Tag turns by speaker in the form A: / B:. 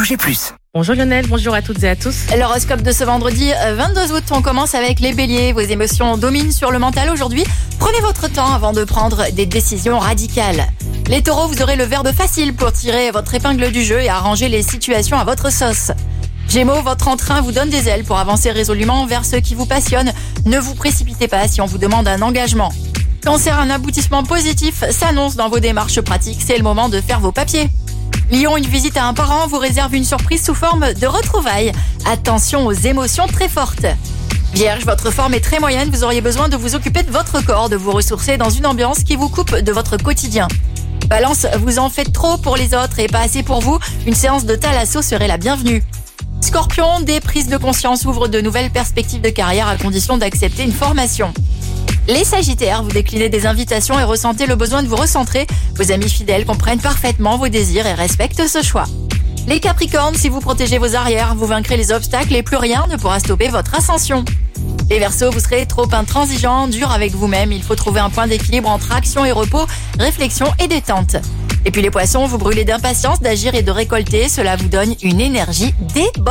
A: Bougez plus.
B: Bonjour Lionel, bonjour à toutes et à tous.
C: L'horoscope de ce vendredi 22 août, on commence avec les béliers. Vos émotions dominent sur le mental aujourd'hui. Prenez votre temps avant de prendre des décisions radicales. Les taureaux, vous aurez le verbe facile pour tirer votre épingle du jeu et arranger les situations à votre sauce. Gémeaux, votre entrain vous donne des ailes pour avancer résolument vers ce qui vous passionne. Ne vous précipitez pas si on vous demande un engagement. Cancer, un aboutissement positif s'annonce dans vos démarches pratiques. C'est le moment de faire vos papiers. Lion, une visite à un parent vous réserve une surprise sous forme de retrouvailles. Attention aux émotions très fortes. Vierge, votre forme est très moyenne. Vous auriez besoin de vous occuper de votre corps, de vous ressourcer dans une ambiance qui vous coupe de votre quotidien. Balance, vous en faites trop pour les autres et pas assez pour vous. Une séance de thalasso serait la bienvenue. Scorpion, des prises de conscience ouvrent de nouvelles perspectives de carrière à condition d'accepter une formation. Les Sagittaires, vous déclinez des invitations et ressentez le besoin de vous recentrer. Vos amis fidèles comprennent parfaitement vos désirs et respectent ce choix. Les Capricornes, si vous protégez vos arrières, vous vaincrez les obstacles et plus rien ne pourra stopper votre ascension. Les Verseaux, vous serez trop intransigeant, dur avec vous-même. Il faut trouver un point d'équilibre entre action et repos, réflexion et détente. Et puis les Poissons, vous brûlez d'impatience d'agir et de récolter. Cela vous donne une énergie débordante.